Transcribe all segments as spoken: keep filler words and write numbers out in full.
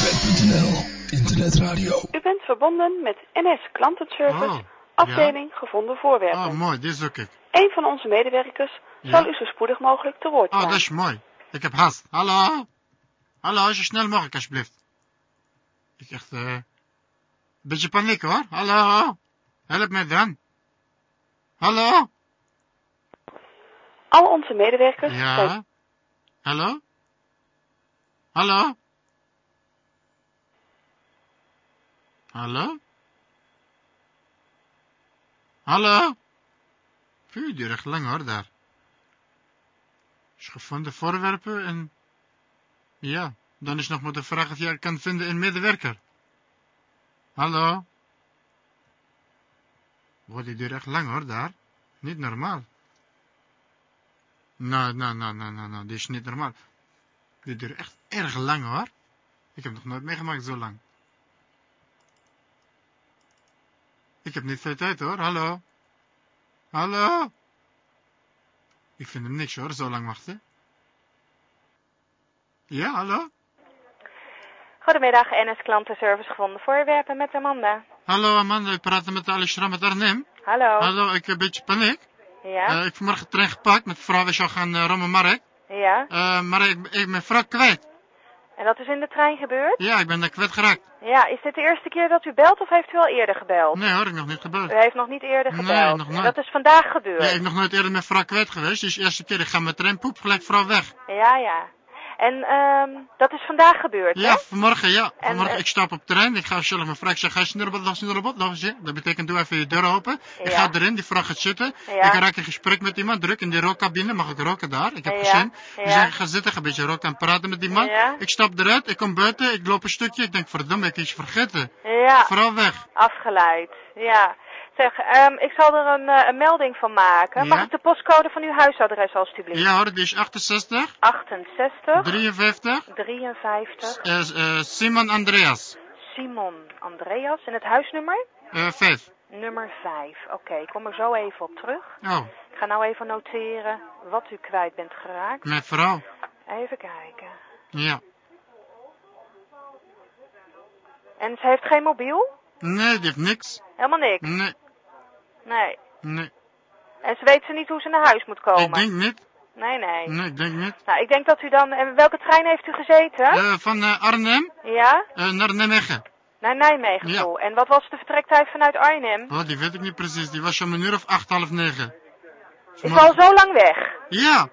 Pret punt n l, internetradio. U bent verbonden met N S Klantenservice, Oh, afdeling ja? gevonden voorwerpen. Oh, mooi, dit zoek ik. Een van onze medewerkers Ja? zal u zo spoedig mogelijk te woord Oh, staan. dat is mooi. Ik heb haast. Hallo? Hallo, zo snel mogelijk, alsjeblieft. Ik echt, eh... een beetje paniek, hoor. Hallo? Help mij dan. Hallo? Al onze medewerkers zijn... Ja? Hallo? Hallo? Hallo? Hallo? Puh, duurt echt lang, hoor, daar. Is gevonden voorwerpen en... Ja, dan is nog maar de vraag of je kan vinden in medewerker. Hallo? Wow, die duurt echt lang, hoor, daar. Niet normaal. Nou, nou, nou, nou, nou, nou, dit is niet normaal. Dit duurt echt erg lang, hoor. Ik heb nog nooit meegemaakt zo lang. Ik heb niet veel tijd, hoor. Hallo? Hallo? Ik vind hem niks, hoor, zo lang wachten. Ja, hallo? Goedemiddag, N S Klantenservice gevonden voorwerpen met Amanda. Hallo, Amanda, ik praat met Alishra met Arnhem. Hallo. Hallo, ik heb een beetje paniek. Ja? Uh, ik heb vanmorgen de trein gepakt met de vrouw, we zou gaan uh, Rommelmarkt. Ja? Uh, maar ik, ik ben mijn vrouw kwijt. En dat is in de trein gebeurd? Ja, ik ben daar kwijt geraakt. Ja, is dit de eerste keer dat u belt of heeft u al eerder gebeld? Nee hoor, ik heb nog niet gebeld. U heeft nog niet eerder gebeld? Nee, nog nooit. Dat is vandaag gebeurd? Ja, ik ben nog nooit eerder mijn vrouw kwijt geweest. Dus de eerste keer, ik ga met trein, poep, gelijk vrouw weg. Ja, ja. En um, dat is vandaag gebeurd, Ja, hè? vanmorgen, ja. En, Vanmorgen, uh, ik stap op trein, ik ga zelf mijn vrouw, ik zeg, ga je snel robot, nog snel robot, nog eens. Dat betekent, doe even je deur open. Ik Ja. ga erin, die vrouw gaat zitten. Ja. Ik raak in gesprek met iemand, druk in die rookcabine, mag ik roken daar? Ik heb Ja. gezien. Ja. Dus ik ga zitten, ga een beetje roken en praten met die man. Ja. Ik stap eruit, ik kom buiten, ik loop een stukje, ik denk, verdomme, ik heb iets vergeten. Ja, Vrouw weg. afgeleid. Ja. Zeg, um, ik zal er een, uh, een melding van maken. Ja. Mag ik de postcode van uw huisadres alstublieft? Ja hoor, die is achtenzestig, achtenzestig, drieënvijftig, drieënvijftig, uh, uh, Simon Andreas, Simon Andreas. En het huisnummer? uh, vijf. Nummer vijf. Oké, okay, ik kom er zo even op terug. Oh, Ik ga nou even noteren wat u kwijt bent geraakt. mijn vrouw. Even kijken. Ja. En ze heeft geen mobiel? Nee, die heeft niks. Helemaal niks? Nee, Nee. nee. En ze weet ze niet hoe ze naar huis moet komen? Ik denk niet. Nee, nee. Nee, ik denk niet. Nou, ik denk dat u dan... En welke trein heeft u gezeten? Uh, van uh, Arnhem Ja? uh, naar Nijmegen. Naar Nijmegen Ja. toe. En wat was de vertrektijd vanuit Arnhem? Oh, die weet ik niet precies. Die was om een uur of acht, half negen. Is al zo lang weg? Ja.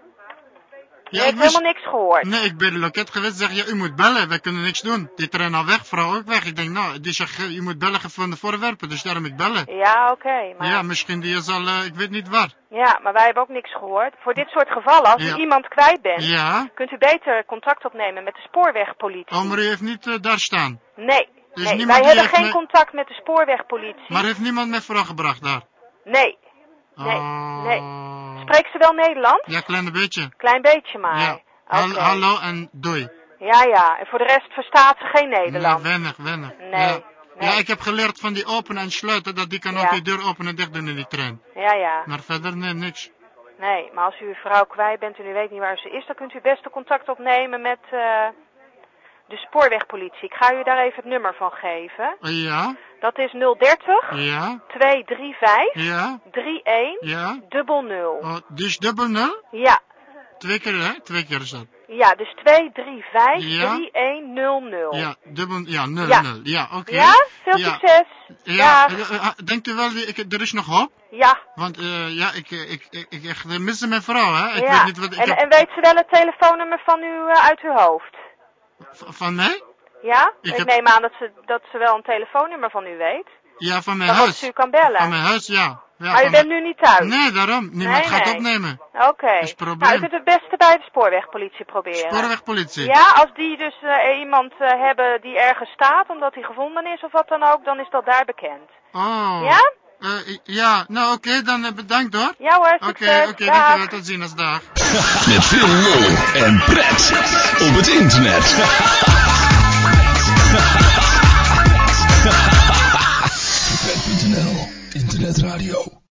Je Ja, heeft ik wist... helemaal niks gehoord? Nee, ik ben de loket geweest. Zeg, ja, u moet bellen. Wij kunnen niks doen. Die trein al weg, vrouw ook weg. Ik denk, nou, die zegt, u moet bellen van de voorwerpen. Dus daarom ik bellen. Ja, oké. Okay, maar... Ja, misschien die is al, uh, ik weet niet waar. Ja, maar wij hebben ook niks gehoord. Voor dit soort gevallen, als Ja. u iemand kwijt bent, Ja. kunt u beter contact opnemen met de spoorwegpolitie. Oh, maar u heeft niet uh, daar staan. Nee, Dus nee. niemand wij die hebben heeft geen me- contact met de spoorwegpolitie. Maar heeft niemand mijn vrouw gebracht daar? Nee, nee, Oh. nee. Spreekt ze wel Nederlands? Ja, klein beetje. Klein beetje maar. Ja. Oké. Hal- Hallo en doei. Ja, ja. En voor de rest verstaat ze geen Nederlands. Nee, weinig, weinig. Nee, Ja. nee. Ja, ik heb geleerd van die openen en sluiten, dat die kan Ja. ook die deur openen en dicht doen in die trein. Ja, ja. Maar verder, nee, niks. Nee, maar als u uw vrouw kwijt bent en u weet niet waar ze is, dan kunt u best contact opnemen met uh, de spoorwegpolitie. Ik ga u daar even het nummer van geven. Ja, Dat is nul dertig, ja, twee drie vijf, ja, drie een, ja. dubbel nul. Oh, dus dubbel nul? Ja, Twee keer, hè? Twee keer is dat. ja, dus twee drie vijf, Ja. drie een nul nul. Ja, dubbel, ja, nul, Ja. nul. Ja, oké. Ja, veel Ja. succes. Ja, Dag. eh, eh, denkt u wel, ik, er is nog hoop? Ja, Want, uh, ja, ik, ik, ik, ik echt mis mijn vrouw, hè? Ik ja. weet niet wat, ik en, heb... en weet ze wel het telefoonnummer van u uh, uit uw hoofd? V- Van mij? Ja? Ik Ik, heb- neem aan dat ze, dat ze wel een telefoonnummer van u weet. Ja, van mijn Waarop huis. ze u kan bellen. Van mijn huis, ja. ja Maar u van bent mijn- nu niet thuis? Nee, daarom. Niemand Nee, gaat nee. opnemen. Oké. is het probleem. Nou, u kunt het beste bij de spoorwegpolitie proberen. Spoorwegpolitie. Ja, als die dus uh, iemand uh, hebben die ergens staat, omdat hij gevonden is of wat dan ook, dan is dat daar bekend. Oh. Ja? Uh, ja, nou oké, okay, dan uh, bedankt hoor. Ja hoor, Oké, succes. oké, Dag. dankjewel, tot ziens, dag. Met veel lol en pret op het internet.